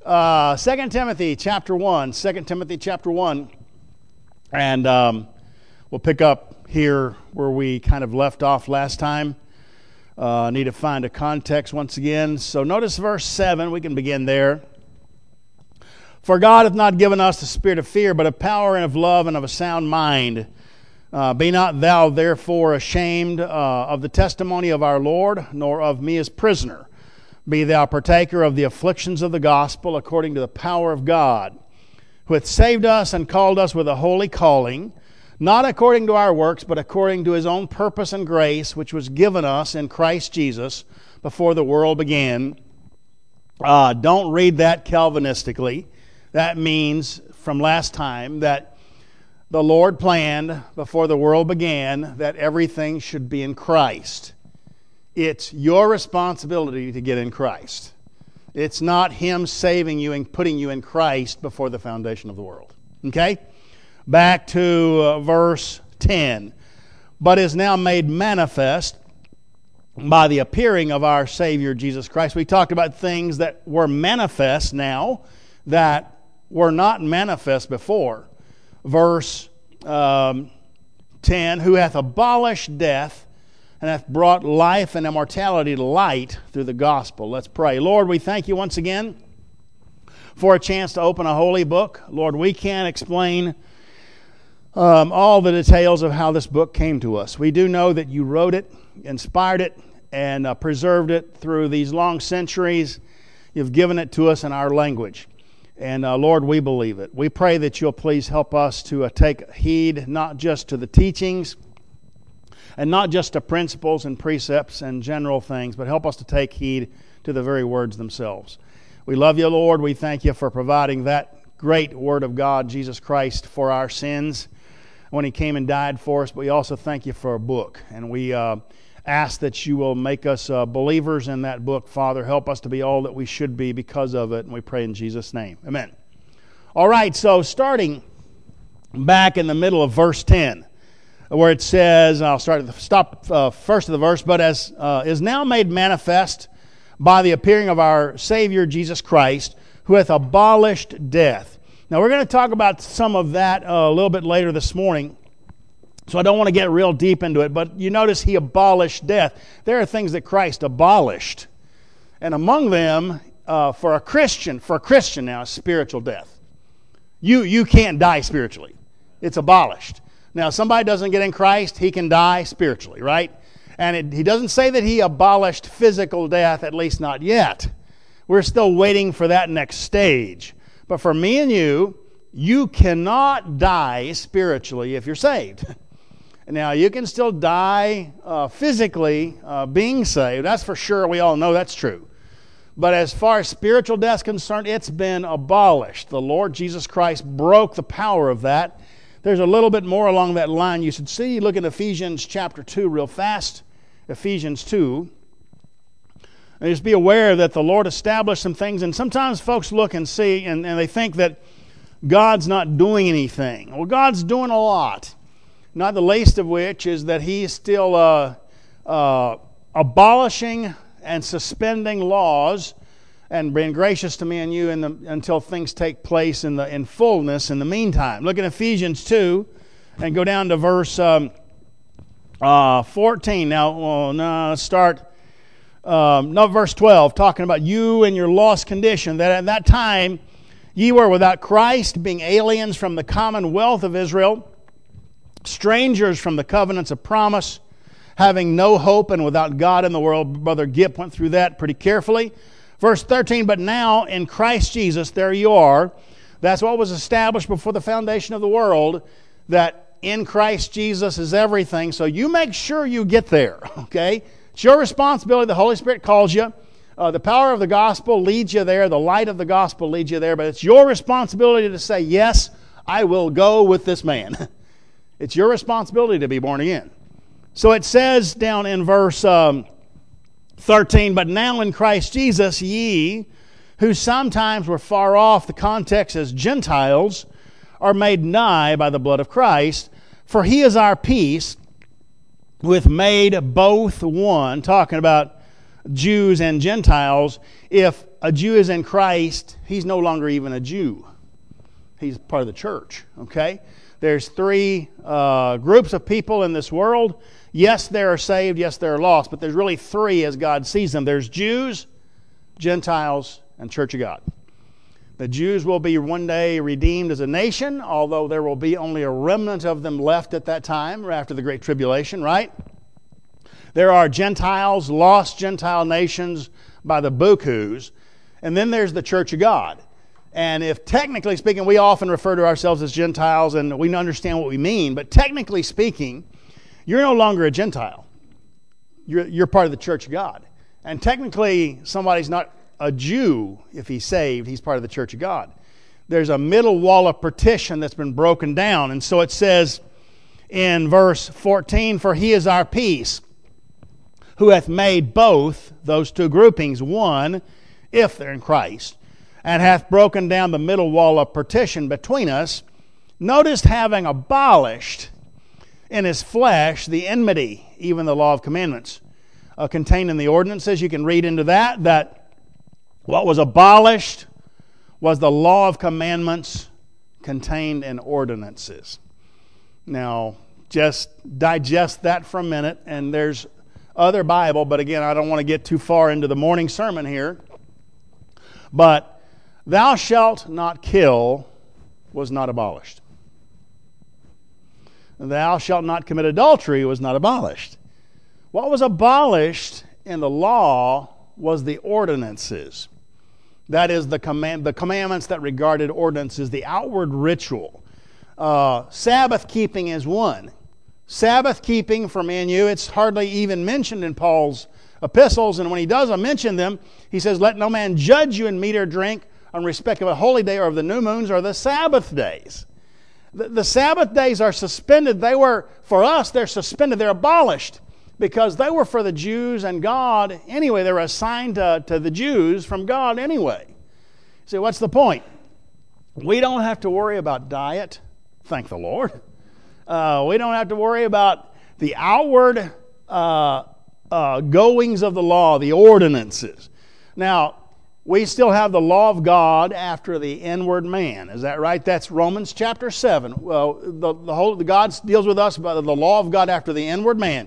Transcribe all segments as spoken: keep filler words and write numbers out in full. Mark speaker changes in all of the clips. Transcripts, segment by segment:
Speaker 1: Uh, Second Timothy chapter one. Second Timothy chapter one. And um, we'll pick up here where we kind of left off last time. Uh, need to find a context once again. So notice verse seven. We can begin there. For God hath not given us the spirit of fear, but of power and of love and of a sound mind. Uh, be not thou therefore ashamed uh, of the testimony of our Lord, nor of me as prisoner. Be thou partaker of the afflictions of the gospel according to the power of God, who hath saved us and called us with a holy calling, not according to our works, but according to his own purpose and grace, which was given us in Christ Jesus before the world began. Uh, don't read that Calvinistically. That means, from last time, that the Lord planned before the world began that everything should be in Christ. It's your responsibility to get in Christ. It's not Him saving you and putting you in Christ before the foundation of the world. Okay? Back to uh, verse ten. But is now made manifest by the appearing of our Savior Jesus Christ. We talked about things that were manifest now that were not manifest before. Verse um, ten, who hath abolished death and hath brought life and immortality to light through the gospel. Let's pray. Lord, we thank you once again for a chance to open a holy book. Lord, we can't explain um, all the details of how this book came to us. We do know that you wrote it, inspired it, and uh, preserved it through these long centuries. You've given it to us in our language. And uh, Lord, we believe it. We pray that you'll please help us to uh, take heed not just to the teachings and not just to principles and precepts and general things, but help us to take heed to the very words themselves. We love you, Lord. We thank you for providing that great Word of God, Jesus Christ, for our sins when He came and died for us. But we also thank you for a book. And we uh, ask that you will make us uh, believers in that book, Father. Help us to be all that we should be because of it. And we pray in Jesus' name. Amen. All right, so starting back in the middle of verse ten, where it says, I'll start at the stop uh, first of the verse, but as uh, is now made manifest by the appearing of our Savior Jesus Christ, who hath abolished death. Now we're going to talk about some of that uh, a little bit later this morning, so I don't want to get real deep into it, but you notice He abolished death. There are things that Christ abolished, and among them, uh, for a Christian, for a Christian now, is spiritual death. You, you can't die spiritually. It's abolished. Now, if somebody doesn't get in Christ, he can die spiritually, right? And it, he doesn't say that he abolished physical death, at least not yet. We're still waiting for that next stage. But for me and you, you cannot die spiritually if you're saved. Now, you can still die uh, physically uh, being saved. That's for sure. We all know that's true. But as far as spiritual death is concerned, it's been abolished. The Lord Jesus Christ broke the power of that. There's a little bit more along that line you should see. Look at Ephesians chapter two real fast. Ephesians two. And just be aware that the Lord established some things. And sometimes folks look and see and, and they think that God's not doing anything. Well, God's doing a lot. Not the least of which is that He is still uh, uh, abolishing and suspending laws and being gracious to me and you in the, until things take place in the in fullness in the meantime. Look at Ephesians two and go down to verse um, uh, fourteen. Now, well, no, let's start, um, no, verse twelve, talking about you and your lost condition, that at that time ye were without Christ, being aliens from the commonwealth of Israel, strangers from the covenants of promise, having no hope and without God in the world. Brother Gipp went through that pretty carefully. Verse thirteen, but now in Christ Jesus, there you are. That's what was established before the foundation of the world, that in Christ Jesus is everything. So you make sure you get there, okay? It's your responsibility. The Holy Spirit calls you. Uh, the power of the gospel leads you there. The light of the gospel leads you there. But it's your responsibility to say, yes, I will go with this man. It's your responsibility to be born again. So it says down in verse Um, thirteen, but now in Christ Jesus ye, who sometimes were far off, the context as Gentiles, are made nigh by the blood of Christ, for He is our peace, who hath made both one, talking about Jews and Gentiles. If a Jew is in Christ, he's no longer even a Jew. He's part of the church, okay? There's three uh, groups of people in this world. Yes, they are saved. Yes, they're lost. But there's really three as God sees them. There's Jews, Gentiles, and Church of God. The Jews will be one day redeemed as a nation, although there will be only a remnant of them left at that time, after the Great Tribulation, right? There are Gentiles, lost Gentile nations by the bukus, and then there's the Church of God. And if technically speaking, we often refer to ourselves as Gentiles, and we understand what we mean, but technically speaking, you're no longer a Gentile. You're, you're part of the Church of God. And technically, somebody's not a Jew if he's saved. He's part of the Church of God. There's a middle wall of partition that's been broken down. And so it says in verse fourteen, "For he is our peace, who hath made both," those two groupings, one, if they're in Christ, "and hath broken down the middle wall of partition between us." Notice, having abolished in his flesh the enmity, even the law of commandments uh, contained in the ordinances. You can read into that, that what was abolished was the law of commandments contained in ordinances. Now, just digest that for a minute, and there's other Bible, but again, I don't want to get too far into the morning sermon here. But "thou shalt not kill" was not abolished. "Thou shalt not commit adultery" was not abolished. What was abolished in the law was the ordinances. That is, the command, the commandments that regarded ordinances, the outward ritual. Uh, Sabbath keeping is one. Sabbath keeping for me and you, it's hardly even mentioned in Paul's epistles, and when he does mention them, he says, "Let no man judge you in meat or drink, on respect of a holy day, or of the new moons, or the Sabbath days." The, the Sabbath days are suspended. They were, for us, they're suspended. They're abolished because they were for the Jews and God anyway. They were assigned to, to the Jews from God anyway. See, what's the point? We don't have to worry about diet, thank the Lord. Uh, we don't have to worry about the outward uh, uh, goings of the law, the ordinances. Now, we still have the law of God after the inward man. Is that right? That's Romans chapter seven. Well, the, the whole the God deals with us about the law of God after the inward man.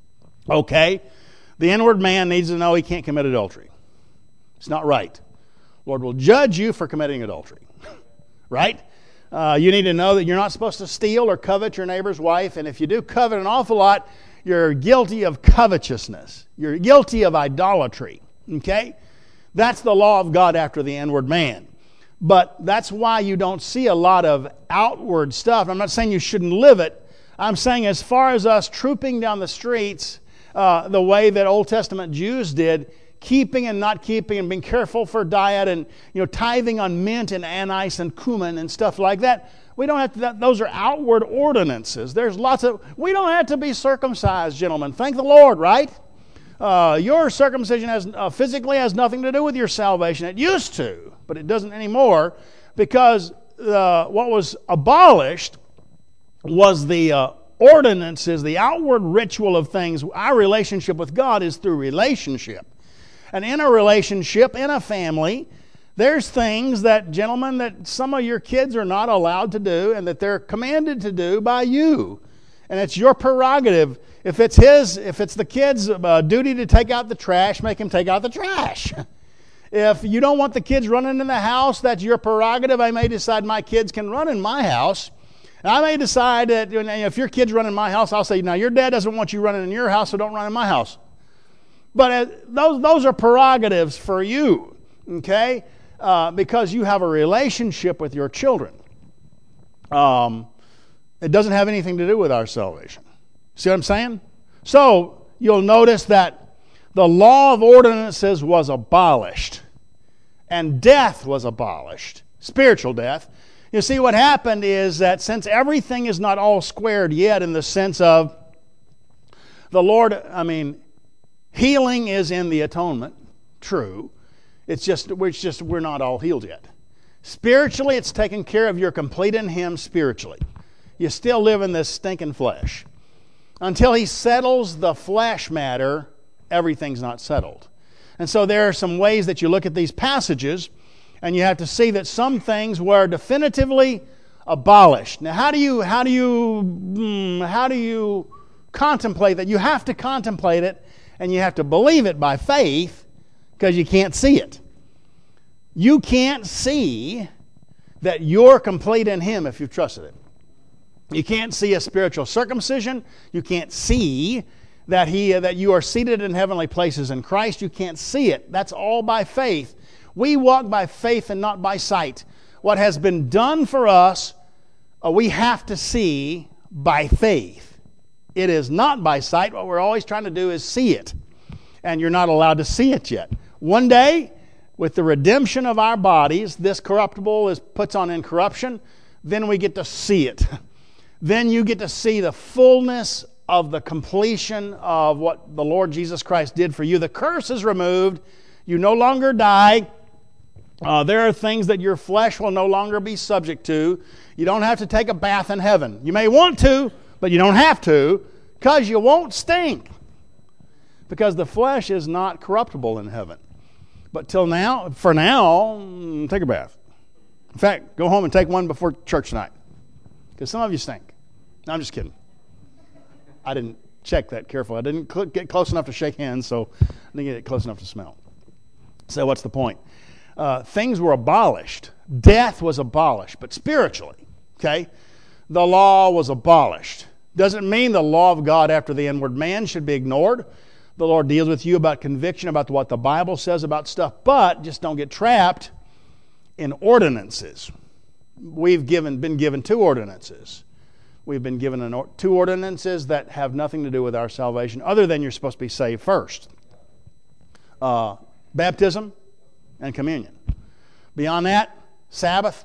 Speaker 1: Okay, the inward man needs to know he can't commit adultery. It's not right. Lord will judge you for committing adultery. Right? Uh, you need to know that you're not supposed to steal or covet your neighbor's wife, and if you do covet an awful lot, you're guilty of covetousness. You're guilty of idolatry. Okay? That's the law of God after the inward man. But that's why you don't see a lot of outward stuff. I'm not saying you shouldn't live it. I'm saying as far as us trooping down the streets uh, the way that Old Testament Jews did, keeping and not keeping and being careful for diet and you know tithing on mint and anise and cumin and stuff like that, we don't have to, that, those are outward ordinances. There's lots of, we don't have to be circumcised, gentlemen. Thank the Lord, right? Uh, your circumcision has uh, physically has nothing to do with your salvation. It used to, but it doesn't anymore, because uh, what was abolished was the uh, ordinances, the outward ritual of things. Our relationship with God is through relationship. And in a relationship, in a family, there's things that, gentlemen, that some of your kids are not allowed to do and that they're commanded to do by you. And it's your prerogative. If it's his, if it's the kid's uh, duty to take out the trash, make him take out the trash. If you don't want the kids running in the house, that's your prerogative. I may decide my kids can run in my house. And I may decide that you know, if your kids run in my house, I'll say, now your dad doesn't want you running in your house, so don't run in my house. But uh, those, those are prerogatives for you, okay? Uh, because you have a relationship with your children. Um, it doesn't have anything to do with our salvation. See what I'm saying? So you'll notice that the law of ordinances was abolished, and death was abolished, spiritual death. You see, what happened is that since everything is not all squared yet in the sense of the Lord, I mean, healing is in the atonement, true. It's just we're just we're not all healed yet. Spiritually, it's taken care of. You're complete in Him spiritually. You still live in this stinking flesh. Until He settles the flesh matter, everything's not settled. And so there are some ways that you look at these passages, and you have to see that some things were definitively abolished. Now, how do you how do you how do you contemplate that? You have to contemplate it, and you have to believe it by faith, because you can't see it. You can't see that you're complete in Him if you've trusted it. You can't see a spiritual circumcision. You can't see that He that you are seated in heavenly places in Christ. You can't see it. That's all by faith. We walk by faith and not by sight. What has been done for us, uh, we have to see by faith. It is not by sight. What we're always trying to do is see it. And you're not allowed to see it yet. One day, with the redemption of our bodies, this corruptible is puts on incorruption, then we get to see it. Then you get to see the fullness of the completion of what the Lord Jesus Christ did for you. The curse is removed. You no longer die. Uh, there are things that your flesh will no longer be subject to. You don't have to take a bath in heaven. You may want to, but you don't have to, because you won't stink. Because the flesh is not corruptible in heaven. But till now, for now, take a bath. In fact, go home and take one before church tonight. Because some of you stink. No, I'm just kidding. I didn't check that carefully. I didn't cl- get close enough to shake hands, so I didn't get it close enough to smell. So what's the point? Uh, things were abolished. Death was abolished, but spiritually, okay? The law was abolished. Doesn't mean the law of God after the inward man should be ignored. The Lord deals with you about conviction, about what the Bible says about stuff, but just don't get trapped in ordinances. We've given been given two ordinances. We've been given an or, two ordinances that have nothing to do with our salvation, other than you're supposed to be saved first. Uh, baptism and communion. Beyond that, Sabbath,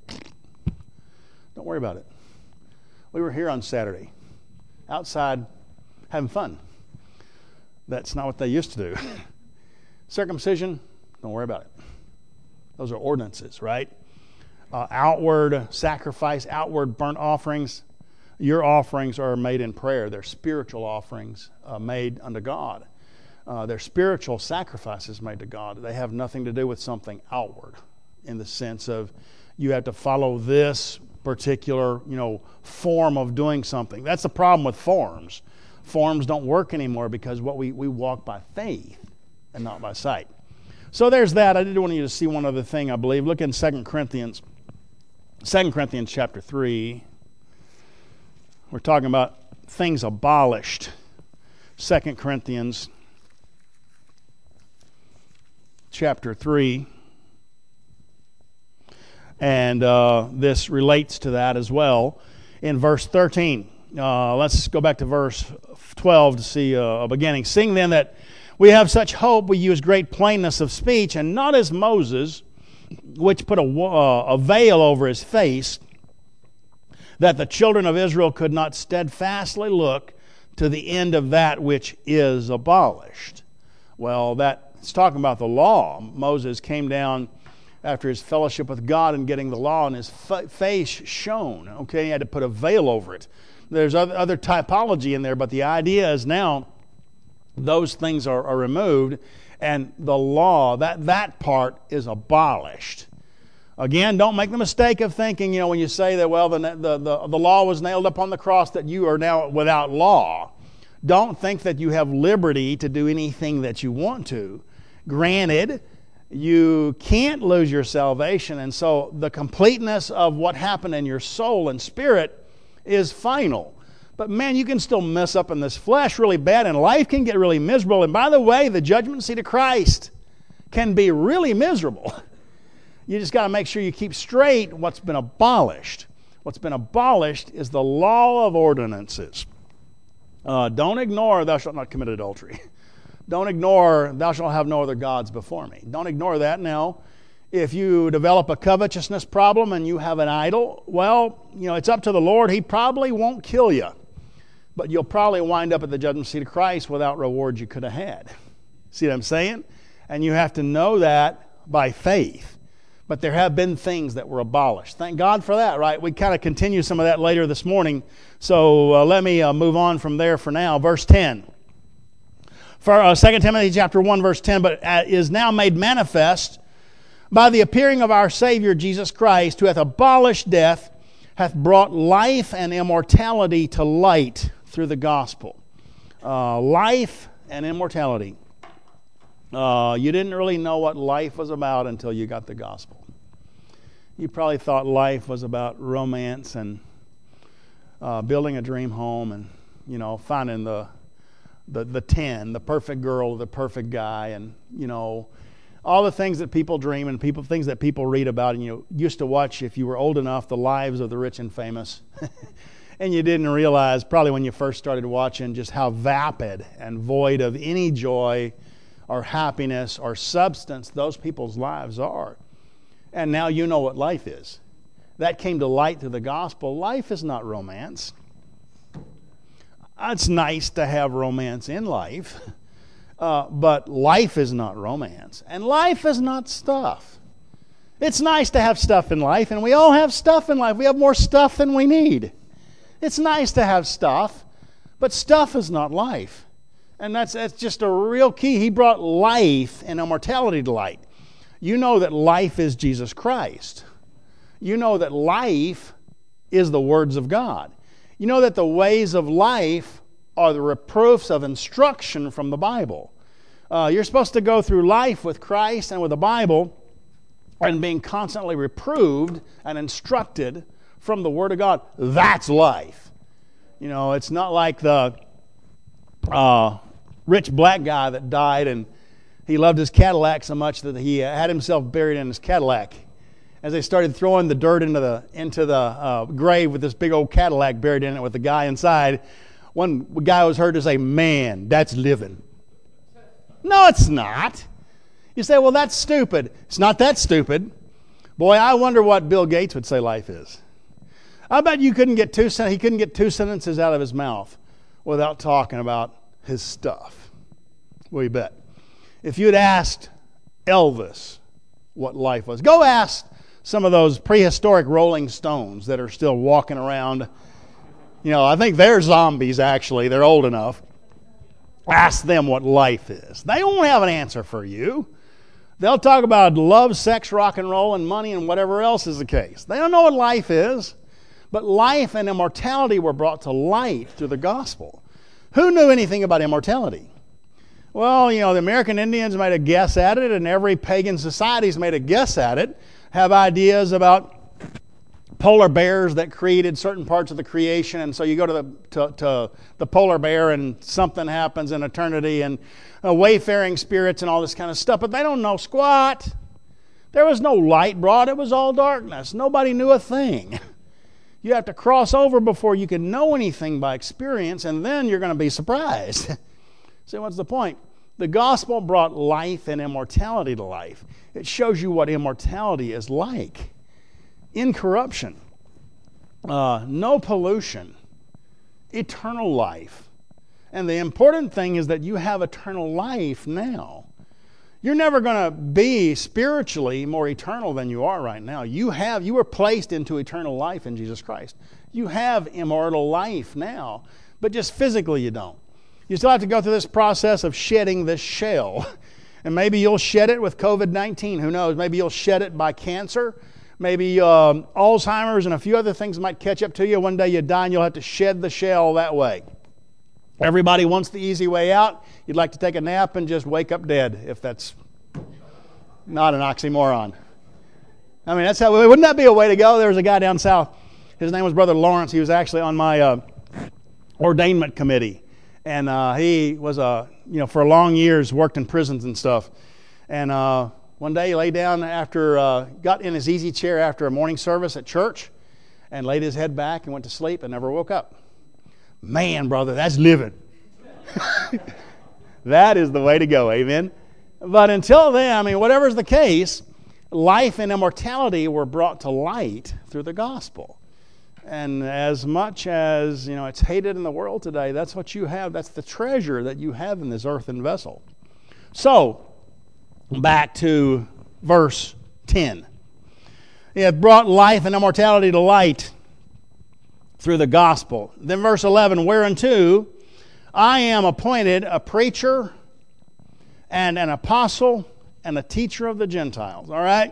Speaker 1: don't worry about it. We were here on Saturday, outside having fun. That's not what they used to do. Circumcision, don't worry about it. Those are ordinances, right? Uh, outward sacrifice, outward burnt offerings. Your offerings are made in prayer. They're spiritual offerings uh, made unto God. Uh, they're spiritual sacrifices made to God. They have nothing to do with something outward, in the sense of you have to follow this particular, you know, form of doing something. That's the problem with forms. Forms don't work anymore because what we, we walk by faith and not by sight. So there's that. I did want you to see one other thing, I believe. Look in Second Corinthians, Second Corinthians chapter three. We're talking about things abolished. Second Corinthians chapter three. And uh, this relates to that as well. In verse thirteen, uh, let's go back to verse twelve to see uh, a beginning. Seeing then that we have such hope, we use great plainness of speech, and not as Moses, which put a, uh, a veil over his face, that the children of Israel could not steadfastly look to the end of that which is abolished. Well, that's talking about the law. Moses came down after his fellowship with God and getting the law, and his fa- face shone. Okay, he had to put a veil over it. There's other, other typology in there, but the idea is now those things are, are removed, and the law, that, that part is abolished. Again, don't make the mistake of thinking, you know, when you say that, well, the, the, the, the law was nailed up on the cross, that you are now without law. Don't think that you have liberty to do anything that you want to. Granted, you can't lose your salvation, and so the completeness of what happened in your soul and spirit is final. But man, you can still mess up in this flesh really bad, and life can get really miserable. And by the way, the judgment seat of Christ can be really miserable. You just got to make sure you keep straight what's been abolished. What's been abolished is the law of ordinances. Uh, don't ignore thou shalt not commit adultery. Don't ignore thou shalt have no other gods before me. Don't ignore that. Now, if you develop a covetousness problem and you have an idol, well, you know, it's up to the Lord. He probably won't kill you. But you'll probably wind up at the judgment seat of Christ without reward you could have had. See what I'm saying? And you have to know that by faith. But there have been things that were abolished. Thank God for that, right? We kind of continue some of that later this morning. So uh, let me uh, move on from there for now. Verse ten. For uh, Second Timothy chapter one, verse ten, but uh, is now made manifest by the appearing of our Savior Jesus Christ, who hath abolished death, hath brought life and immortality to light through the gospel. Uh, life and immortality. Uh, you didn't really know what life was about until you got the gospel. You probably thought life was about romance and uh, building a dream home and, you know, finding the, the the ten, the perfect girl, the perfect guy, and, you know, all the things that people dream and people things that people read about. And you used to watch, if you were old enough, The Lives of the Rich and Famous. And you didn't realize, probably when you first started watching, just how vapid and void of any joy or happiness or substance those people's lives are. And now you know what life is. That came to light through the gospel. Life is not romance. It's nice to have romance in life, uh, but life is not romance. And life is not stuff. It's nice to have stuff in life, and we all have stuff in life. We have more stuff than we need. It's nice to have stuff, but stuff is not life. And that's, that's just a real key. He brought life and immortality to light. You know that life is Jesus Christ. You know that life is the words of God. You know that the ways of life are the reproofs of instruction from the Bible. Uh, you're supposed to go through life with Christ and with the Bible and being constantly reproved and instructed from the Word of God. That's life. You know, it's not like the uh, rich black guy that died and he loved his Cadillac so much that he had himself buried in his Cadillac. As they started throwing the dirt into the into the uh, grave with this big old Cadillac buried in it with the guy inside, one guy was heard to say, "Man, that's living." No, it's not. You say, "Well, that's stupid." It's not that stupid. Boy, I wonder what Bill Gates would say life is. I bet you couldn't get two he couldn't get two sentences out of his mouth without talking about his stuff. Well, you bet. If you'd asked Elvis what life was, go ask some of those prehistoric Rolling Stones that are still walking around. You know, I think they're zombies, actually. They're old enough. Ask them what life is. They won't have an answer for you. They'll talk about love, sex, rock and roll, and money, and whatever else is the case. They don't know what life is. But life and immortality were brought to light through the gospel. Who knew anything about immortality? Well, you know, the American Indians made a guess at it, and every pagan society's made a guess at it. Have ideas about polar bears that created certain parts of the creation, and so you go to the to, to the polar bear and something happens in eternity, and uh, wayfaring spirits and all this kind of stuff, but they don't know squat. There was no light brought. It was all darkness. Nobody knew a thing. You have to cross over before you can know anything by experience, and then you're going to be surprised. So what's the point? The gospel brought life and immortality to life. It shows you what immortality is like. Incorruption, uh, no pollution, eternal life. And the important thing is that you have eternal life now. You're never going to be spiritually more eternal than you are right now. You have, you were placed into eternal life in Jesus Christ. You have immortal life now, but just physically you don't. You still have to go through this process of shedding this shell. And maybe you'll shed it with covid nineteen. Who knows? Maybe you'll shed it by cancer. Maybe um, Alzheimer's and a few other things might catch up to you. One day you die and you'll have to shed the shell that way. Everybody wants the easy way out. You'd like to take a nap and just wake up dead, if that's not an oxymoron. I mean, that's how. Wouldn't that be a way to go? There was a guy down south. His name was Brother Lawrence. He was actually on my uh, ordainment committee. And uh, he was, uh, you know, for long years worked in prisons and stuff. And uh, one day he lay down after, uh, got in his easy chair after a morning service at church and laid his head back and went to sleep and never woke up. Man, brother, that's living. That is the way to go, amen? But until then, I mean, whatever's the case, life and immortality were brought to light through the gospel. And as much as, you know, it's hated in the world today, that's what you have. That's the treasure that you have in this earthen vessel. So, back to verse ten. He hath brought life and immortality to light through the gospel. Then verse eleven, whereunto I am appointed a preacher and an apostle and a teacher of the Gentiles. All right?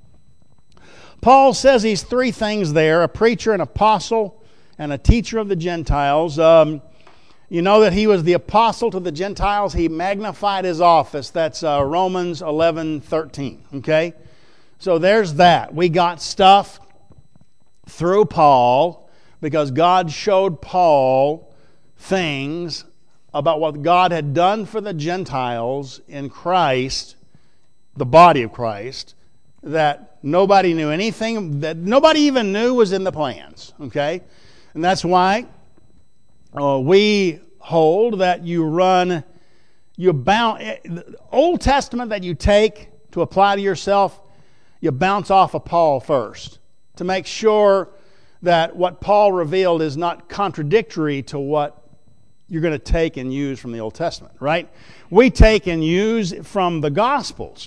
Speaker 1: Paul says these three things there, a preacher, an apostle, and a teacher of the Gentiles. Um, you know that he was the apostle to the Gentiles. He magnified his office. That's uh, Romans eleven thirteen. Okay? So there's that. We got stuff through Paul because God showed Paul things about what God had done for the Gentiles in Christ, the body of Christ, that nobody knew anything, that nobody even knew was in the plans, okay? And that's why uh, we hold that you run, you bounce, the Old Testament that you take to apply to yourself, you bounce off of Paul first to make sure that what Paul revealed is not contradictory to what you're going to take and use from the Old Testament, right? We take and use from the Gospels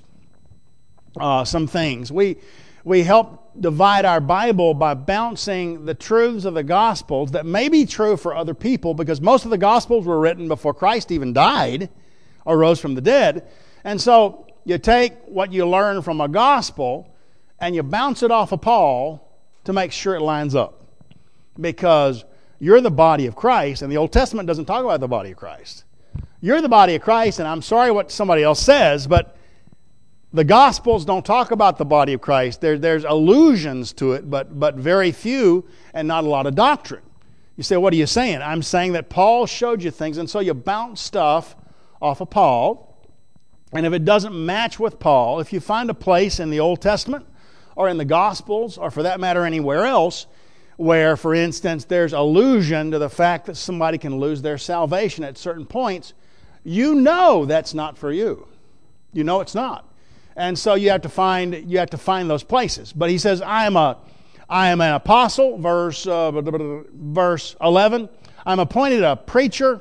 Speaker 1: uh, some things. We we help divide our Bible by bouncing the truths of the Gospels that may be true for other people, because most of the Gospels were written before Christ even died or rose from the dead. And so you take what you learn from a Gospel and you bounce it off of Paul to make sure it lines up, because you're the body of Christ, and the Old Testament doesn't talk about the body of Christ. You're the body of Christ, and I'm sorry what somebody else says, but the Gospels don't talk about the body of Christ. There, there's allusions to it, but, but very few and not a lot of doctrine. You say, what are you saying? I'm saying that Paul showed you things, and so you bounce stuff off of Paul, and if it doesn't match with Paul, if you find a place in the Old Testament or in the Gospels, or for that matter anywhere else, where, for instance, there's allusion to the fact that somebody can lose their salvation at certain points, you know that's not for you. You know it's not. And so you have to find you have to find those places. But he says, I am a I am an apostle, verse uh, verse eleven. I'm appointed a preacher,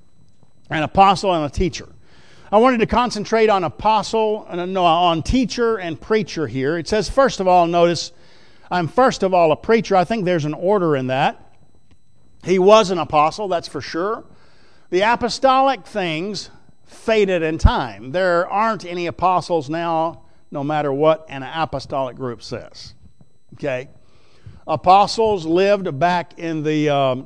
Speaker 1: an apostle, and a teacher. I wanted to concentrate on apostle, no, on teacher and preacher here. It says, first of all, notice, I'm first of all a preacher. I think there's an order in that. He was an apostle, that's for sure. The apostolic things faded in time. There aren't any apostles now, no matter what an apostolic group says. Okay? Apostles lived back in the um,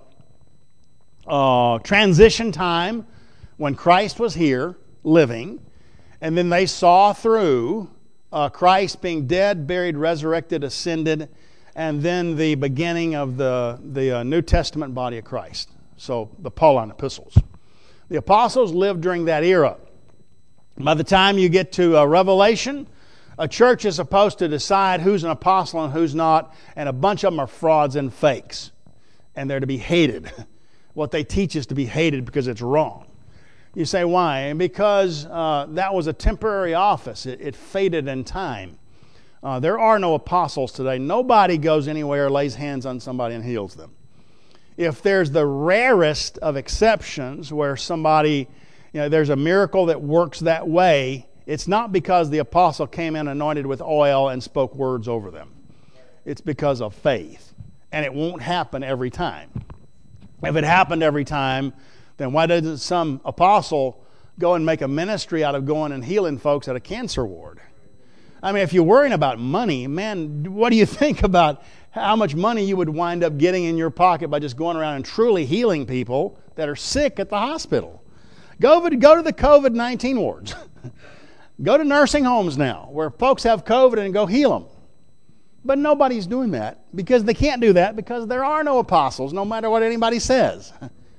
Speaker 1: uh, transition time when Christ was here, living, and then they saw through uh, Christ being dead, buried, resurrected, ascended, and then the beginning of the, the uh, New Testament body of Christ. So the Pauline epistles. The apostles lived during that era. By the time you get to uh, Revelation, a church is supposed to decide who's an apostle and who's not, and a bunch of them are frauds and fakes, and they're to be hated. What they teach is to be hated because it's wrong. You say, why? And because uh, that was a temporary office. It, it faded in time. Uh, there are no apostles today. Nobody goes anywhere, lays hands on somebody, and heals them. If there's the rarest of exceptions where somebody, you know, there's a miracle that works that way, it's not because the apostle came in anointed with oil and spoke words over them. It's because of faith. And it won't happen every time. If it happened every time, then why doesn't some apostle go and make a ministry out of going and healing folks at a cancer ward? I mean, if you're worrying about money, man, what do you think about how much money you would wind up getting in your pocket by just going around and truly healing people that are sick at the hospital? Go, go to the covid nineteen wards. Go to nursing homes now where folks have COVID and go heal them. But nobody's doing that because they can't do that because there are no apostles, no matter what anybody says.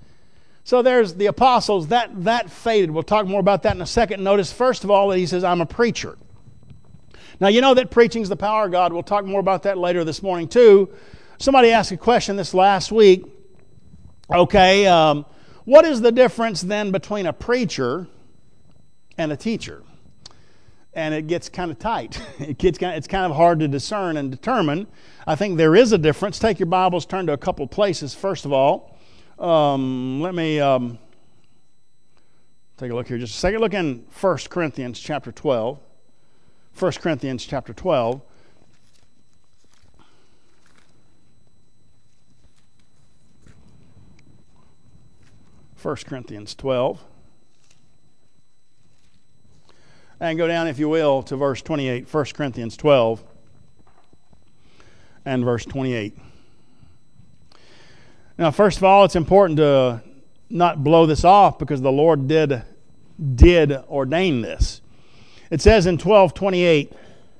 Speaker 1: So there's the apostles, that, that faded. We'll talk more about that in a second. Notice, first of all, that he says, I'm a preacher. Now, you know that preaching's the power of God. We'll talk more about that later this morning, too. Somebody asked a question this last week. Okay, um, what is the difference then between a preacher and a teacher? And it gets kind of tight. It gets kind of, it's kind of hard to discern and determine. I think there is a difference. Take your Bibles, turn to a couple places. First of all, Um, let me um, take a look here just a second. Look in First Corinthians chapter twelve. First Corinthians chapter twelve. First Corinthians twelve. And go down, if you will, to verse twenty-eight, First Corinthians twelve and verse twenty-eight. Now, first of all, it's important to not blow this off because the Lord did, did ordain this. It says in twelve twenty-eight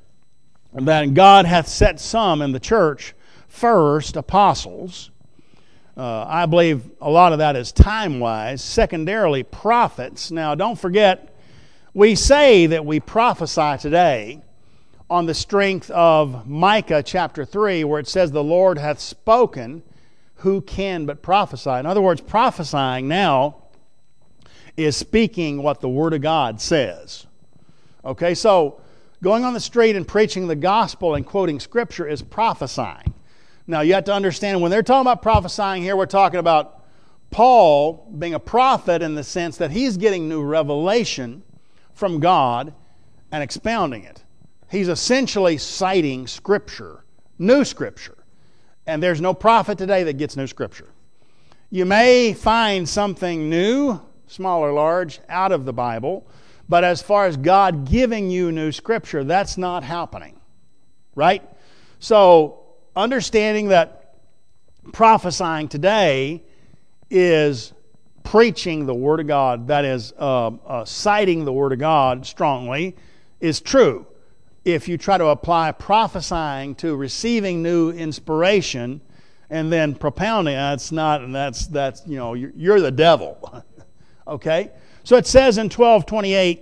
Speaker 1: that God hath set some in the church, first apostles. Uh, I believe a lot of that is time-wise. Secondarily, prophets. Now, don't forget, we say that we prophesy today on the strength of Micah chapter three, where it says, the Lord hath spoken, who can but prophesy? In other words, prophesying now is speaking what the Word of God says. Okay, so going on the street and preaching the gospel and quoting Scripture is prophesying. Now, you have to understand, when they're talking about prophesying here, we're talking about Paul being a prophet in the sense that he's getting new revelation from God and expounding it. He's essentially citing Scripture, new Scripture. And there's no prophet today that gets new Scripture. You may find something new, small or large, out of the Bible, but as far as God giving you new Scripture, that's not happening. Right? So, understanding that prophesying today is preaching the Word of God, that is, uh, uh, citing the Word of God strongly, is true. If you try to apply prophesying to receiving new inspiration and then propounding, that's not, that's, that's you know, you're, you're the devil. Okay? So it says in twelve twenty-eight,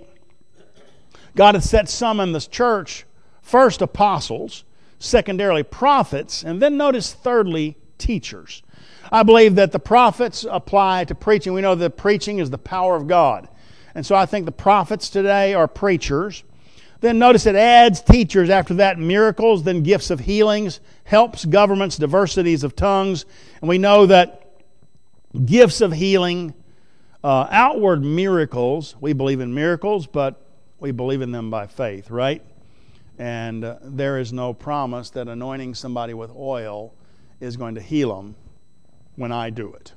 Speaker 1: God hath set some in this church, first apostles, secondarily prophets, and then notice thirdly, teachers. I believe that the prophets apply to preaching. We know that preaching is the power of God. And so I think the prophets today are preachers. Then notice it adds teachers, after that miracles, then gifts of healings, helps, governments, diversities of tongues. And we know that gifts of healing, uh, outward miracles, we believe in miracles, but we believe in them by faith, right? And uh, there is no promise that anointing somebody with oil is going to heal them when I do it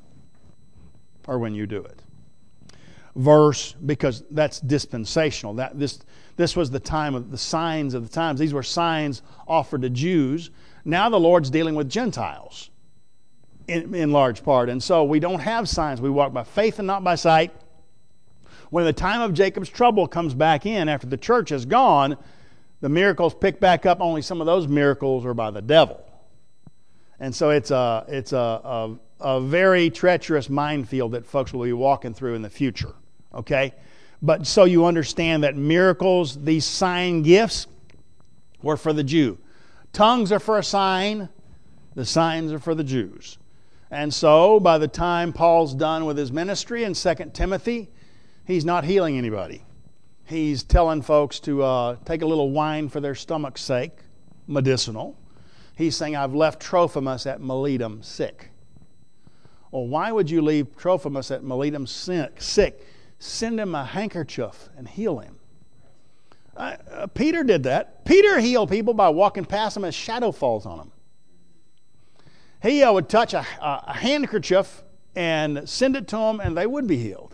Speaker 1: or when you do it. Verse, because that's dispensational. That this this was the time of the signs of the times. These were signs offered to Jews. Now the Lord's dealing with Gentiles in, in large part. And so we don't have signs. We walk by faith and not by sight. When the time of Jacob's trouble comes back in after the church is gone, the miracles pick back up. Only some of those miracles are by the devil. And so it's a, it's a, a, a very treacherous minefield that folks will be walking through in the future. Okay? But so you understand that miracles, these sign gifts, were for the Jew. Tongues are for a sign. The signs are for the Jews. And so by the time Paul's done with his ministry in Second Timothy, he's not healing anybody. He's telling folks to uh, take a little wine for their stomach's sake, medicinal. He's saying, I've left Trophimus at Miletum sick. Well, why would you leave Trophimus at Miletum sick? Send him a handkerchief and heal him. Uh, uh, Peter did that. Peter healed people by walking past them as shadow falls on them. He uh, would touch a, a handkerchief and send it to them, and they would be healed.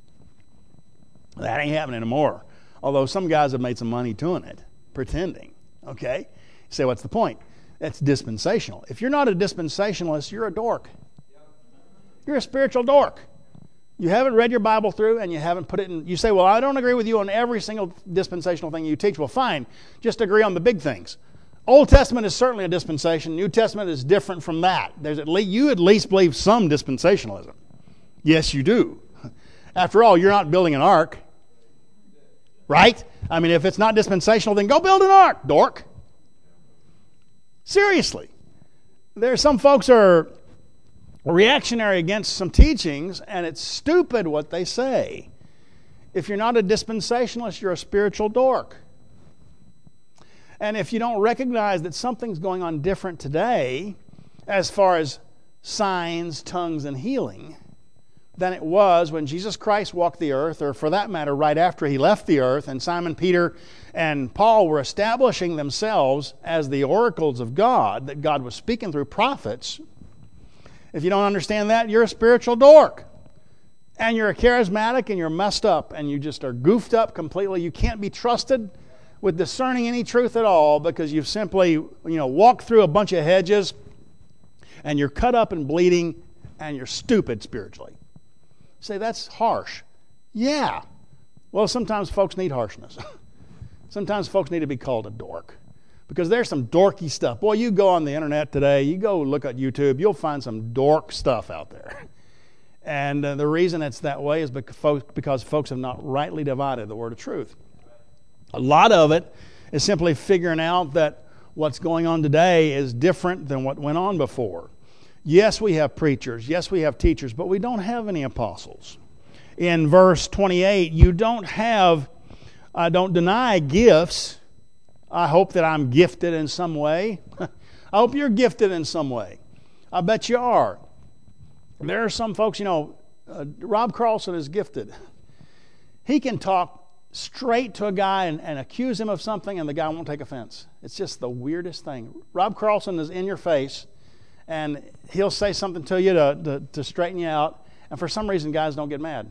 Speaker 1: That ain't happening anymore. Although some guys have made some money doing it, pretending. Okay? You say, what's the point? That's dispensational. If you're not a dispensationalist, you're a dork. You're a spiritual dork. You haven't read your Bible through and you haven't put it in. You say, well, I don't agree with you on every single dispensational thing you teach. Well, fine. Just agree on the big things. Old Testament is certainly a dispensation. New Testament is different from that. There's at least, you at least believe some dispensationalism. Yes, you do. After all, you're not building an ark. Right? I mean, if it's not dispensational, then go build an ark, dork. Seriously. There are some folks who are reactionary against some teachings, and it's stupid what they say. If you're not a dispensationalist, you're a spiritual dork. And if you don't recognize that something's going on different today, as far as signs, tongues, and healing, than it was when Jesus Christ walked the earth, or for that matter, right after he left the earth, and Simon Peter and Paul were establishing themselves as the oracles of God, that God was speaking through prophets. If you don't understand that, you're a spiritual dork. and you're a charismatic and you're messed up and you just are goofed up completely, you can't be trusted with discerning any truth at all because you've simply, you know, walked through a bunch of hedges and you're cut up and bleeding and you're stupid spiritually. Say, that's harsh. Yeah. Well, sometimes folks need harshness. Sometimes folks need to be called a dork because there's some dorky stuff. Boy, you go on the internet today, you go look at YouTube, you'll find some dork stuff out there. And uh, the reason it's that way is because folks, because folks have not rightly divided the word of truth. A lot of it is simply figuring out that what's going on today is different than what went on before. Yes, we have preachers. Yes, we have teachers, but we don't have any apostles. In verse twenty-eight, you don't have, I don't deny gifts. I hope that I'm gifted in some way. I hope you're gifted in some way. I bet you are. There are some folks, you know, uh, Rob Carlson is gifted. He can talk straight to a guy and, and accuse him of something and the guy won't take offense. It's just the weirdest thing. Rob Carlson is in your face and he'll say something to you to, to, to straighten you out, and for some reason guys don't get mad.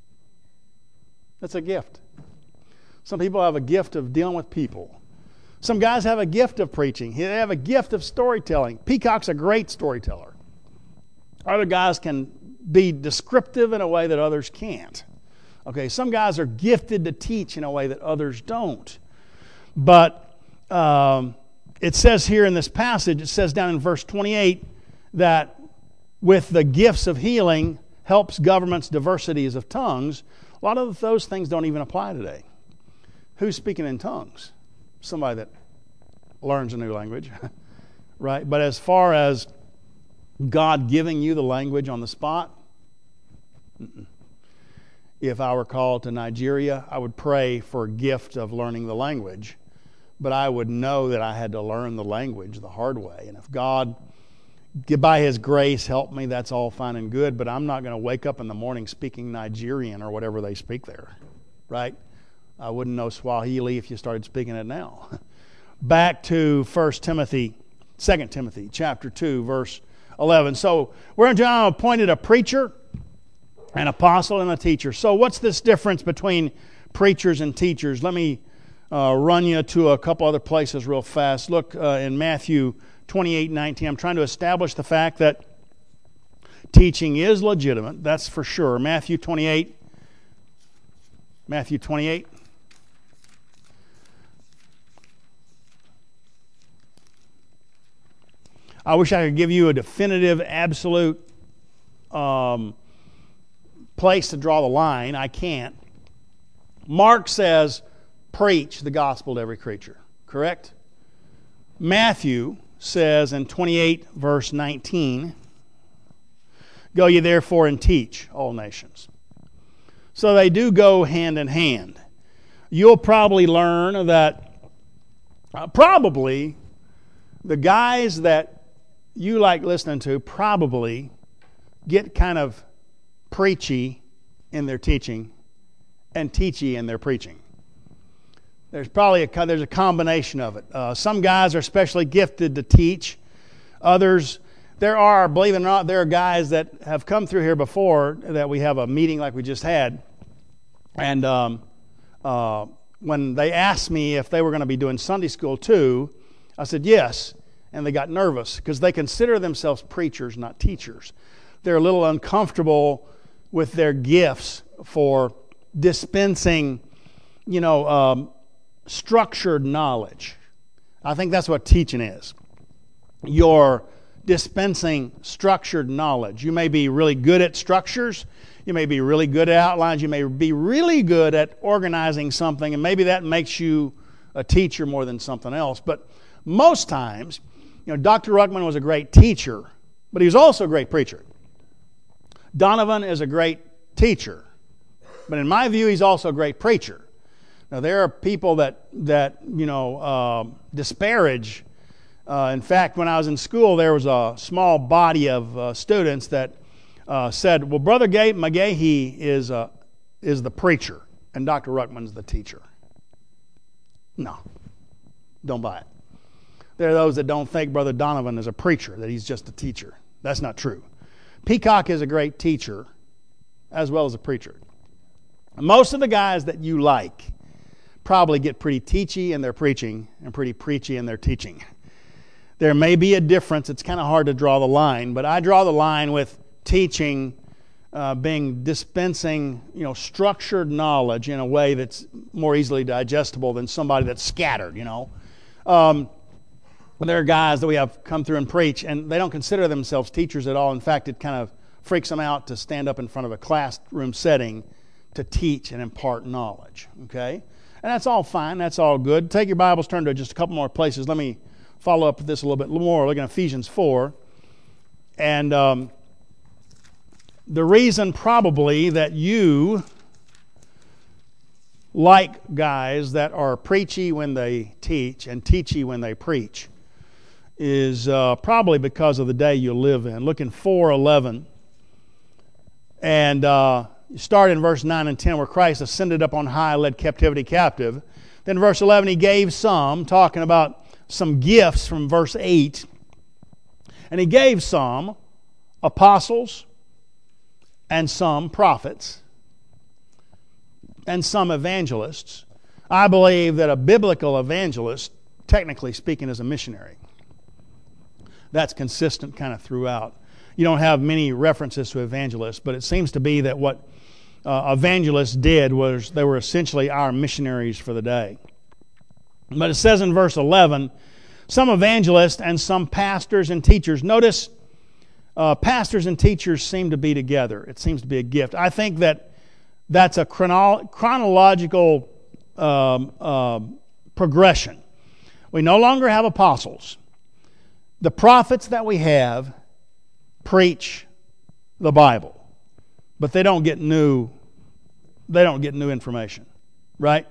Speaker 1: That's a gift. Some people have a gift of dealing with people. Some guys have a gift of preaching. They have a gift of storytelling. Peacock's a great storyteller. Other guys can be descriptive in a way that others can't. Okay, some guys are gifted to teach in a way that others don't. But um, it says here in this passage, it says down in verse twenty-eight, that with the gifts of healing helps governments diversities of tongues. A lot of those things don't even apply today. Who's speaking in tongues? Somebody that learns a new language, right? But as far as God giving you the language on the spot, mm-mm. If I were called to Nigeria, I would pray for a gift of learning the language, but I would know that I had to learn the language the hard way. And if God, by His grace, helped me, that's all fine and good, but I'm not going to wake up in the morning speaking Nigerian or whatever they speak there, right? I wouldn't know Swahili if you started speaking it now. Back to First Timothy, Second Timothy, chapter two, verse eleven. So we're in John appointed a preacher, an apostle, and a teacher. So what's this difference between preachers and teachers? Let me uh, run you to a couple other places real fast. Look uh, in Matthew twenty-eight nineteen. I'm trying to establish the fact that teaching is legitimate. That's for sure. Matthew twenty-eight. Matthew twenty-eight. I wish I could give you a definitive, absolute um, place to draw the line. I can't. Mark says, preach the gospel to every creature. Correct? Matthew says in twenty-eight, verse nineteen, go ye therefore and teach all nations. So they do go hand in hand. You'll probably learn that uh, probably the guys that you like listening to probably get kind of preachy in their teaching and teachy in their preaching. There's probably a, there's a combination of it. Uh, some guys are especially gifted to teach. Others, there are, believe it or not, there are guys that have come through here before that we have a meeting like we just had. And um, uh, when they asked me if they were going to be doing Sunday school too, I said yes. And they got nervous because they consider themselves preachers, not teachers. They're a little uncomfortable with their gifts for dispensing, you know, um, structured knowledge. I think that's what teaching is. You're dispensing structured knowledge. You may be really good at structures. You may be really good at outlines. You may be really good at organizing something, and maybe that makes you a teacher more than something else. But most times, you know, Doctor Ruckman was a great teacher, but he was also a great preacher. Donovan is a great teacher, but in my view, he's also a great preacher. Now, there are people that, that you know, uh, disparage. Uh, in fact, when I was in school, there was a small body of uh, students that uh, said, well, Brother Gabe McGahee is, uh, is the preacher, and Doctor Ruckman's the teacher. No, don't buy it. There are those that don't think Brother Donovan is a preacher, that he's just a teacher. That's not true. Peacock is a great teacher, as well as a preacher. Most of the guys that you like probably get pretty teachy in their preaching and pretty preachy in their teaching. There may be a difference. It's kind of hard to draw the line, but I draw the line with teaching uh, being dispensing, you know, structured knowledge in a way that's more easily digestible than somebody that's scattered, you know. Um, there are guys that we have come through and preach, and they don't consider themselves teachers at all. In fact, it kind of freaks them out to stand up in front of a classroom setting to teach and impart knowledge, okay? And that's all fine. That's all good. Take your Bibles, turn to just a couple more places. Let me follow up with this a little bit more. Look at Ephesians four. And um, the reason probably that you like guys that are preachy when they teach and teachy when they preach is uh, probably because of the day you live in. Look in four eleven. And uh, you start in verse nine and ten where Christ ascended up on high, led captivity captive. Then verse eleven, he gave some, talking about some gifts from verse eight. And he gave some apostles and some prophets and some evangelists. I believe that a biblical evangelist, technically speaking, is a missionary. That's consistent kind of throughout. You don't have many references to evangelists, but it seems to be that what uh, evangelists did was they were essentially our missionaries for the day. But it says in verse eleven, some evangelists and some pastors and teachers. Notice uh, pastors and teachers seem to be together. It seems to be a gift. I think that that's a chrono- chronological um, uh, progression. We no longer have apostles. The prophets that we have preach the Bible, but they don't get new. They don't get new information, right?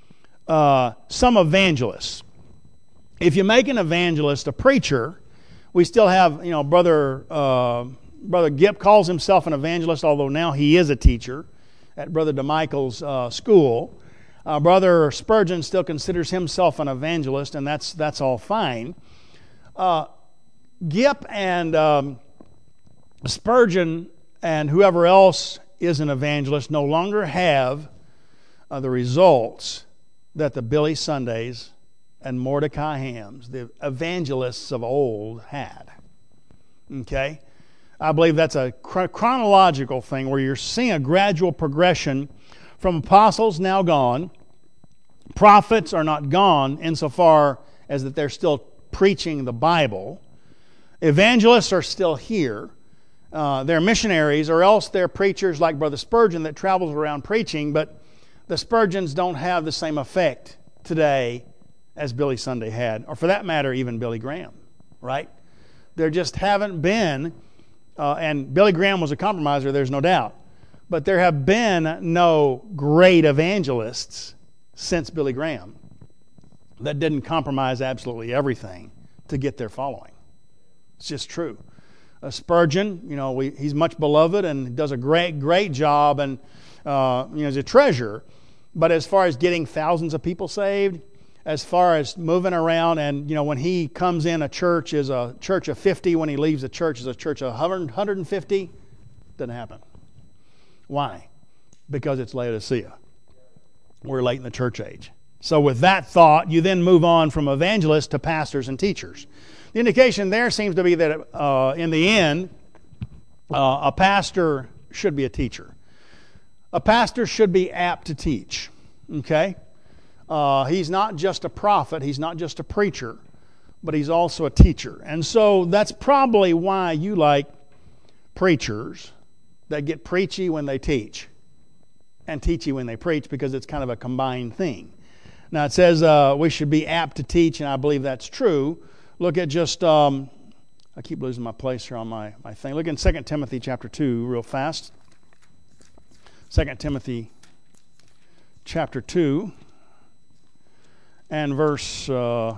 Speaker 1: Uh, some evangelists. If you make an evangelist a preacher, we still have, you know, brother uh, brother Gipp calls himself an evangelist, although now he is a teacher at Brother DeMichael's uh, school. Uh, brother Spurgeon still considers himself an evangelist, and that's that's all fine. Uh, Gipp and um, Spurgeon and whoever else is an evangelist no longer have uh, the results that the Billy Sundays and Mordecai Hams, the evangelists of old, had. Okay? I believe that's a chronological thing where you're seeing a gradual progression from apostles now gone. Prophets are not gone insofar as that they're still preaching the Bible. Evangelists are still here. Uh, they're missionaries, or else they're preachers like Brother Spurgeon that travels around preaching, but the Spurgeons don't have the same effect today as Billy Sunday had, or for that matter, even Billy Graham, right? There just haven't been, uh, and Billy Graham was a compromiser, there's no doubt, but there have been no great evangelists since Billy Graham that didn't compromise absolutely everything to get their following. It's just true. Uh, Spurgeon, you know, we, he's much beloved and does a great, great job, and uh, you know, he's a treasure. But as far as getting thousands of people saved, as far as moving around, and you know, when he comes in a church is a church of fifty, when he leaves a church is a church of one hundred fifty, doesn't happen. Why? Because it's Laodicea. We're late in the church age. So with that thought, you then move on from evangelists to pastors and teachers. The indication there seems to be that uh, in the end, uh, a pastor should be a teacher. A pastor should be apt to teach. Okay? Uh, he's not just a prophet, he's not just a preacher, but he's also a teacher. And so that's probably why you like preachers that get preachy when they teach and teachy when they preach, because it's kind of a combined thing. Now it says uh, we should be apt to teach, and I believe that's true. Look at just, um, I keep losing my place here on my, my thing. Look in Second Timothy chapter two real fast. Second Timothy chapter two and verse, uh,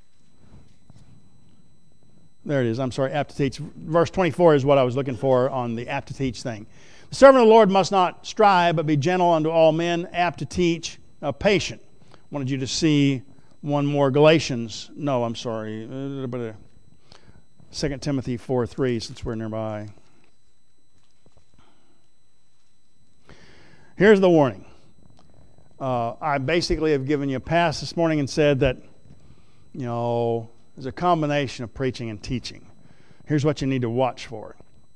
Speaker 1: there it is, I'm sorry, apt to teach. Verse twenty-four is what I was looking for on the apt to teach thing. The servant of the Lord must not strive, but be gentle unto all men, apt to teach, uh, patient. Wanted you to see one more Galatians. No, I'm sorry. Uh, Second Timothy four three, since we're nearby. Here's the warning. Uh, I basically have given you a pass this morning and said that, you know, there's a combination of preaching and teaching. Here's what you need to watch for.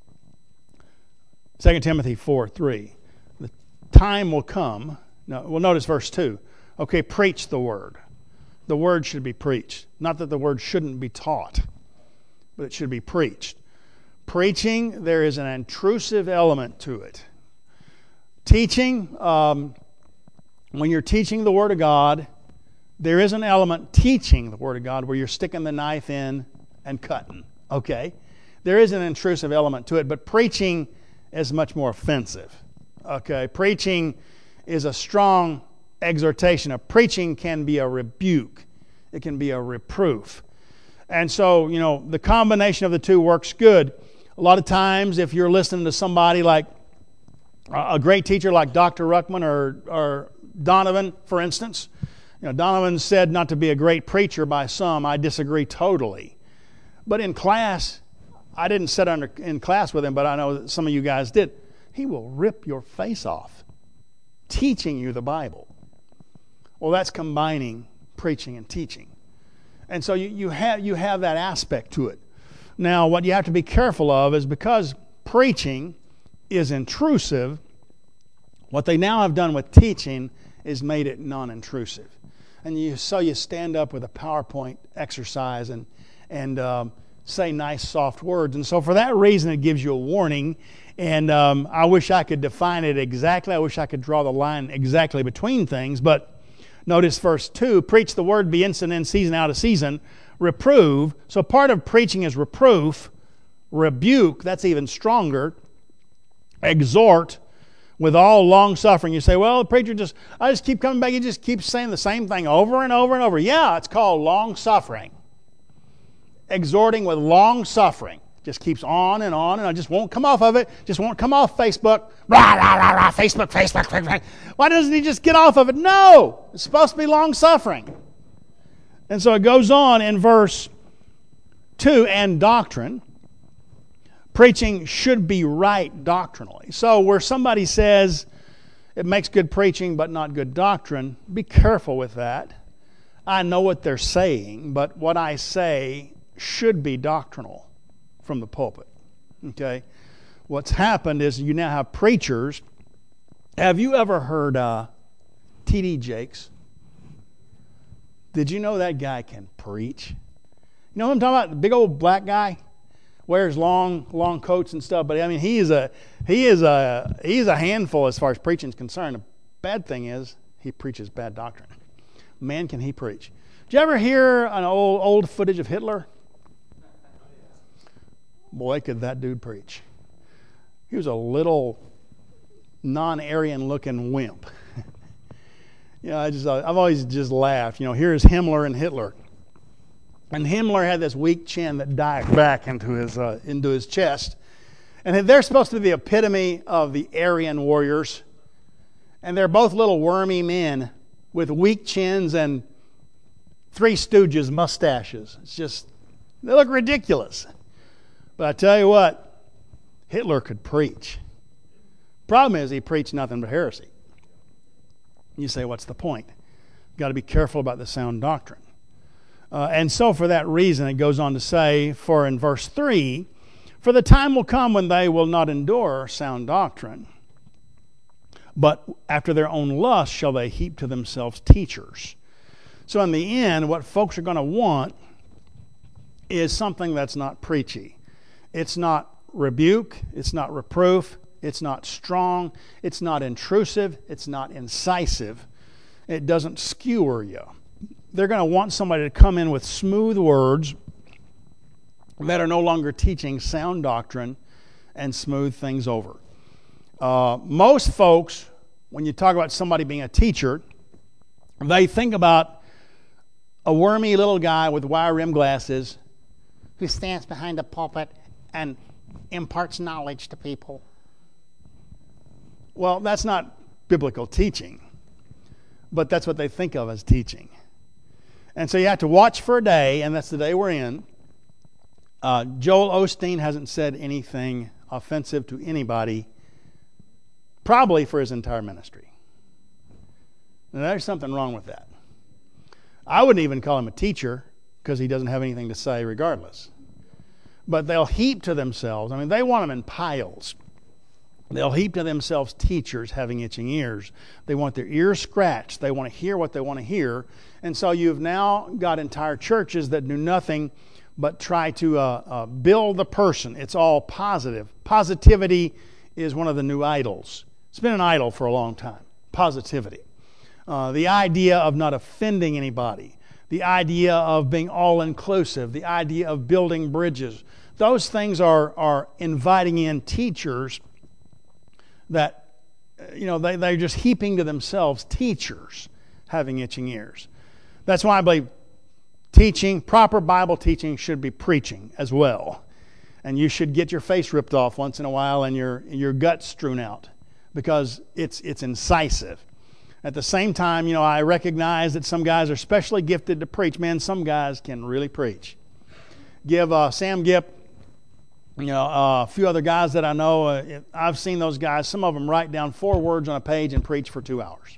Speaker 1: Second Timothy four three. The time will come. Now, well, notice verse two. Okay, preach the word. The word should be preached. Not that the word shouldn't be taught, but it should be preached. Preaching, there is an intrusive element to it. Teaching, um, when you're teaching the Word of God, there is an element teaching the Word of God where you're sticking the knife in and cutting. Okay? There is an intrusive element to it, but preaching is much more offensive. Okay? Preaching is a strong exhortation. A preaching can be a rebuke. It can be a reproof. And so, you know, the combination of the two works good. A lot of times, if you're listening to somebody like a great teacher like Doctor Ruckman or, or Donovan, for instance, you know, Donovan said not to be a great preacher by some. I disagree totally. But in class, I didn't sit under in class with him, but I know that some of you guys did. He will rip your face off teaching you the Bible. Well, that's combining preaching and teaching. And so you, you have you have that aspect to it. Now, what you have to be careful of is because preaching is intrusive, what they now have done with teaching is made it non-intrusive. And you so you stand up with a PowerPoint exercise and and um, say nice soft words. And so for that reason, it gives you a warning. And um, I wish I could define it exactly. I wish I could draw the line exactly between things. But notice verse two, preach the word, be instant in season, out of season, reprove. So part of preaching is reproof, rebuke, that's even stronger, exhort with all long suffering. You say, well, the preacher just, I just keep coming back, he just keeps saying the same thing over and over and over. Yeah, it's called long suffering. Exhorting with long suffering. Just keeps on and on, and I just won't come off of it. Just won't come off Facebook. Rah, rah, rah, rah, Facebook, Facebook, Facebook. Why doesn't he just get off of it? No! It's supposed to be long suffering. And so it goes on in verse two, and doctrine. Preaching should be right doctrinally. So where somebody says it makes good preaching but not good doctrine, be careful with that. I know what they're saying, but what I say should be doctrinal from the pulpit. Okay? What's happened is you now have preachers. Have you ever heard uh, T D Jakes? Did you know that guy can preach? You know what I'm talking about? The big old black guy? Wears long, long coats and stuff, but I mean, he is a he is a he's a handful as far as preaching is concerned. The bad thing is he preaches bad doctrine. Man, can he preach! Did you ever hear an old old footage of Hitler? Boy, could that dude preach! He was a little non-Aryan looking wimp. you know, I just I've always just laughed. You know, here's Himmler and Hitler. And Himmler had this weak chin that dived back into his uh, into his chest. And they're supposed to be the epitome of the Aryan warriors. And they're both little wormy men with weak chins and Three Stooges mustaches. It's just, they look ridiculous. But I tell you what, Hitler could preach. Problem is he preached nothing but heresy. You say, what's the point? You've got to be careful about the sound doctrine. Uh, and so for that reason, it goes on to say, for in verse three, for the time will come when they will not endure sound doctrine, but after their own lust shall they heap to themselves teachers. So in the end, what folks are going to want is something that's not preachy. It's not rebuke, it's not reproof, it's not strong, it's not intrusive, it's not incisive, it doesn't skewer you. They're going to want somebody to come in with smooth words that are no longer teaching sound doctrine and smooth things over. Uh, most folks, when you talk about somebody being a teacher, they think about a wormy little guy with wire-rimmed glasses who stands behind the pulpit and imparts knowledge to people. Well, that's not biblical teaching, but that's what they think of as teaching. And so you have to watch for a day, and that's the day we're in. Uh, Joel Osteen hasn't said anything offensive to anybody probably for his entire ministry. Now, there's something wrong with that. I wouldn't even call him a teacher because he doesn't have anything to say regardless. But they'll heap to themselves, I mean, they want them in piles. They'll heap to themselves teachers having itching ears. They want their ears scratched. They want to hear what they want to hear. And so you've now got entire churches that do nothing but try to uh, uh, build the person. It's all positive. Positivity is one of the new idols. It's been an idol for a long time. Positivity. Uh, the idea of not offending anybody. The idea of being all-inclusive. The idea of building bridges. Those things are, are inviting in teachers that, you know, they, they're just heaping to themselves teachers having itching ears. That's why I believe teaching, proper Bible teaching should be preaching as well. And you should get your face ripped off once in a while and your your guts strewn out because it's it's incisive. At the same time, you know, I recognize that some guys are specially gifted to preach. Man, some guys can really preach. Give uh, Sam Gipp, you know, uh, a few other guys that I know, uh, I've seen those guys, some of them write down four words on a page and preach for two hours.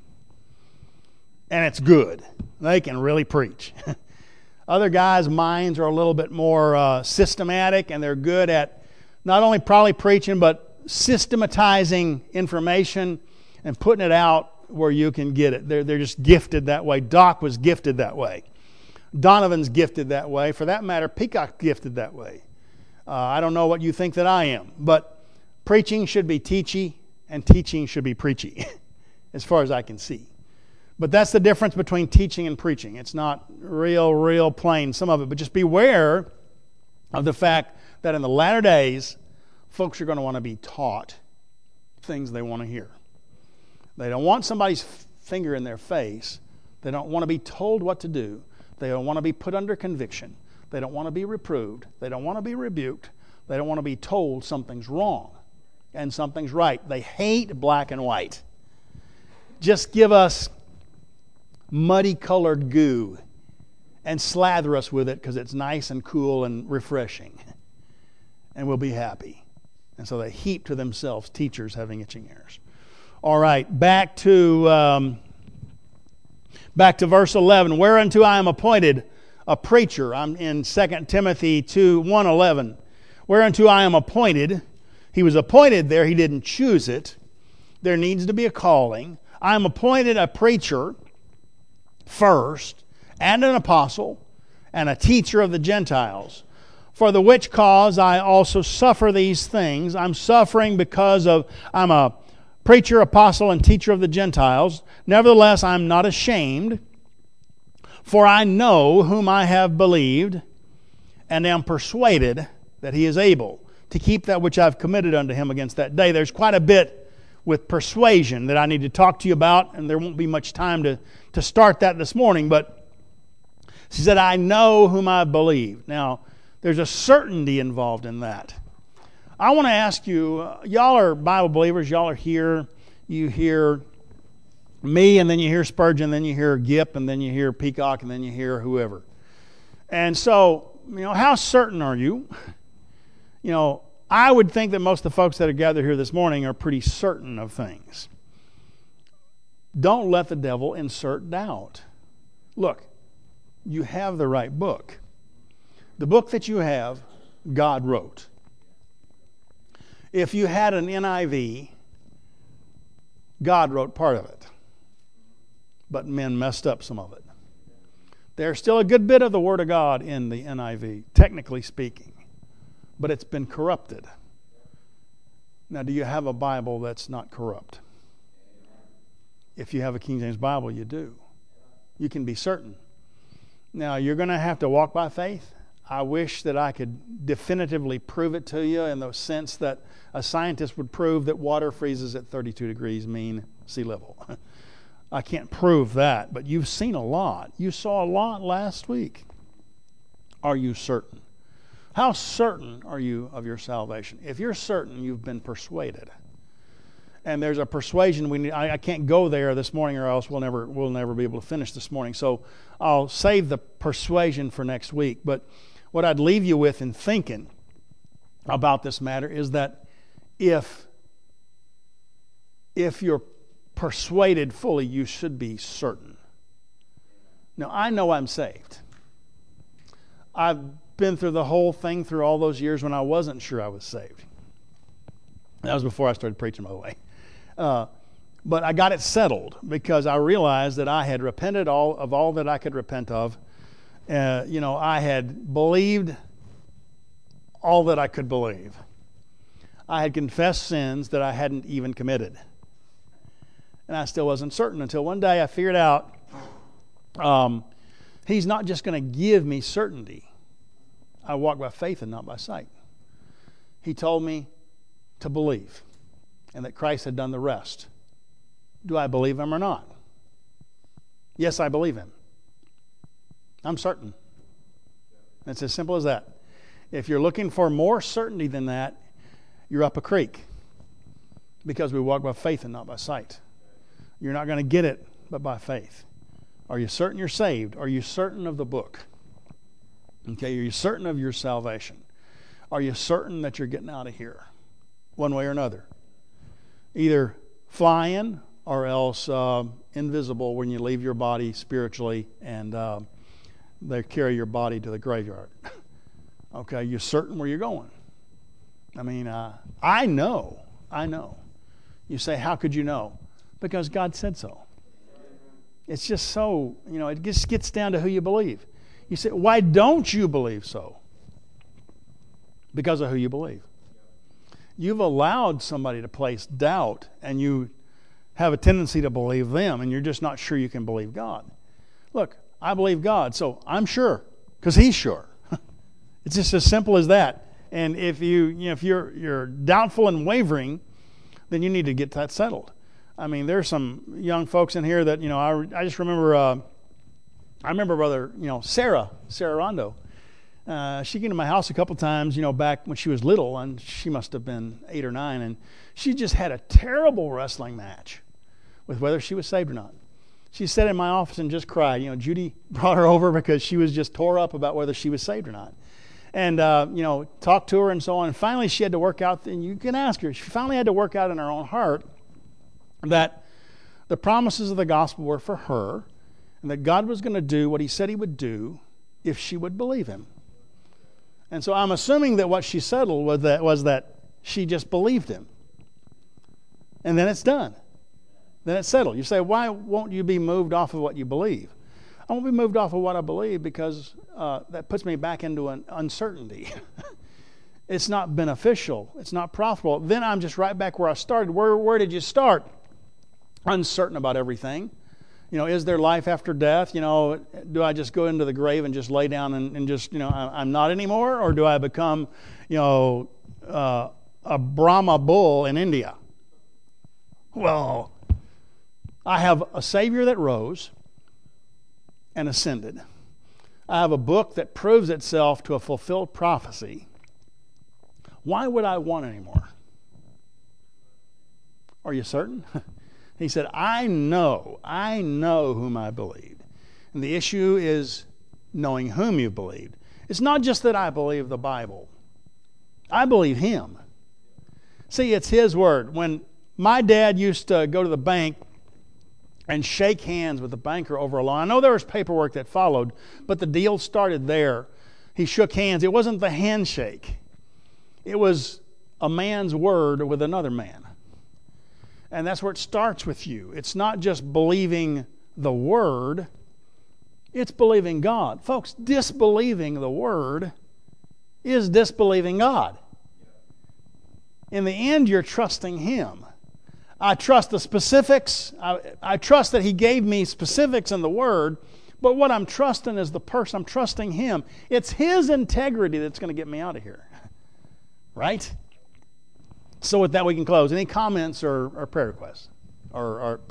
Speaker 1: And it's good. They can really preach. Other guys' minds are a little bit more uh, systematic, and they're good at not only probably preaching, but systematizing information and putting it out where you can get it. They're, they're just gifted that way. Doc was gifted that way. Donovan's gifted that way. For that matter, Peacock's gifted that way. Uh, I don't know what you think that I am, but preaching should be teachy and teaching should be preachy, as far as I can see. But that's the difference between teaching and preaching. It's not real, real plain, some of it. But just beware of the fact that in the latter days, folks are going to want to be taught things they want to hear. They don't want somebody's finger in their face. They don't want to be told what to do. They don't want to be put under conviction. They don't want to be reproved. They don't want to be rebuked. They don't want to be told something's wrong and something's right. They hate black and white. Just give us muddy-colored goo and slather us with it because it's nice and cool and refreshing. And we'll be happy. And so they heap to themselves teachers having itching ears. All right, back to um, back to verse eleven. Whereunto I am appointed a preacher. I'm in Second Timothy two, one eleven. Whereunto I am appointed. He was appointed there. He didn't choose it. There needs to be a calling. I am appointed a preacher first, and an apostle, and a teacher of the Gentiles. For the which cause I also suffer these things. I'm suffering because of, I'm a preacher, apostle, and teacher of the Gentiles. Nevertheless, I'm not ashamed, for I know whom I have believed, and am persuaded that he is able to keep that which I've committed unto him against that day. There's quite a bit with persuasion that I need to talk to you about, and there won't be much time to, to start that this morning, but she said, I know whom I believe. Now, there's a certainty involved in that. I want to ask you, uh, y'all are Bible believers, y'all are here, you hear me, and then you hear Spurgeon, then you hear Gipp, and then you hear Peacock, and then you hear whoever. And so, you know, how certain are you? You know, I would think that most of the folks that are gathered here this morning are pretty certain of things. Don't let the devil insert doubt. Look, you have the right book. The book that you have, God wrote. If you had an N I V, God wrote part of it. But men messed up some of it. There's still a good bit of the Word of God in the N I V, technically speaking. But it's been corrupted. Now, do you have a Bible that's not corrupt? If you have a King James Bible, you do. You can be certain. Now, you're going to have to walk by faith. I wish that I could definitively prove it to you in the sense that a scientist would prove that water freezes at thirty-two degrees mean sea level. I can't prove that, but you've seen a lot. You saw a lot last week. Are you certain? How certain are you of your salvation? If you're certain, you've been persuaded. And there's a persuasion we need. I, I can't go there this morning, or else we'll never we'll never be able to finish this morning. So I'll save the persuasion for next week. But what I'd leave you with in thinking about this matter is that if if you're persuaded fully, you should be certain. Now, I know I'm saved. I've been through the whole thing through all those years when I wasn't sure I was saved. That was before I started preaching, by the way. Uh, but I got it settled because I realized that I had repented all of all that I could repent of. Uh, you know, I had believed all that I could believe. I had confessed sins that I hadn't even committed. And I still wasn't certain until one day I figured out um, He's not just going to give me certainty. I walk by faith and not by sight. He told me to believe and that Christ had done the rest. Do I believe Him or not? Yes, I believe Him. I'm certain. It's as simple as that. If you're looking for more certainty than that, you're up a creek, because we walk by faith and not by sight. You're not going to get it but by faith. Are you certain you're saved? Are you certain of the book? Okay, are you certain of your salvation? Are you certain that you're getting out of here one way or another? Either flying or else uh, invisible when you leave your body spiritually, and uh, they carry your body to the graveyard. Okay, you're certain where you're going. I mean, uh, I know, I know. You say, how could you know? Because God said so. It's just so, you know, it just gets down to who you believe. You say, why don't you believe so? Because of who you believe. You've allowed somebody to place doubt, and you have a tendency to believe them, and you're just not sure you can believe God. Look, I believe God, so I'm sure, because He's sure. It's just as simple as that. And if you, you know, if you're you're doubtful and wavering, then you need to get that settled. I mean, there's some young folks in here that, you know, I, I just remember, uh, I remember brother, you know, Sarah, Sarah Rondo. Uh, she came to my house a couple times, you know, back when she was little, and she must have been eight or nine, and she just had a terrible wrestling match with whether she was saved or not. She sat in my office and just cried. You know, Judy brought her over because she was just tore up about whether she was saved or not. And, uh, you know, talked to her and so on. And finally she had to work out, and you can ask her, she finally had to work out in her own heart that the promises of the gospel were for her, and that God was going to do what He said He would do if she would believe Him. And so I'm assuming that what she settled was that, was that she just believed Him. And then it's done. Then it's settled. You say, why won't you be moved off of what you believe? I won't be moved off of what I believe because uh, that puts me back into an uncertainty. It's not beneficial. It's not profitable. Then I'm just right back where I started. Where, where did you start? Uncertain about everything. You know, is there life after death? You know, do I just go into the grave and just lay down and, and just, you know, I'm not anymore? Or do I become, you know, uh, a Brahma bull in India? Well, I have a Savior that rose and ascended. I have a book that proves itself to a fulfilled prophecy. Why would I want any more? Are you certain? He said, I know, I know whom I believed. And the issue is knowing whom you believed. It's not just that I believe the Bible. I believe Him. See, it's His word. When my dad used to go to the bank and shake hands with the banker over a loan. I know there was paperwork that followed, but the deal started there. He shook hands. It wasn't the handshake. It was a man's word with another man. And that's where it starts with you. It's not just believing the word. It's believing God. Folks, disbelieving the word is disbelieving God. In the end, you're trusting Him. I trust the specifics. I, I trust that He gave me specifics in the Word, but what I'm trusting is the person. I'm trusting Him. It's His integrity that's going to get me out of here. Right? So with that, we can close. Any comments or, or prayer requests? Or, or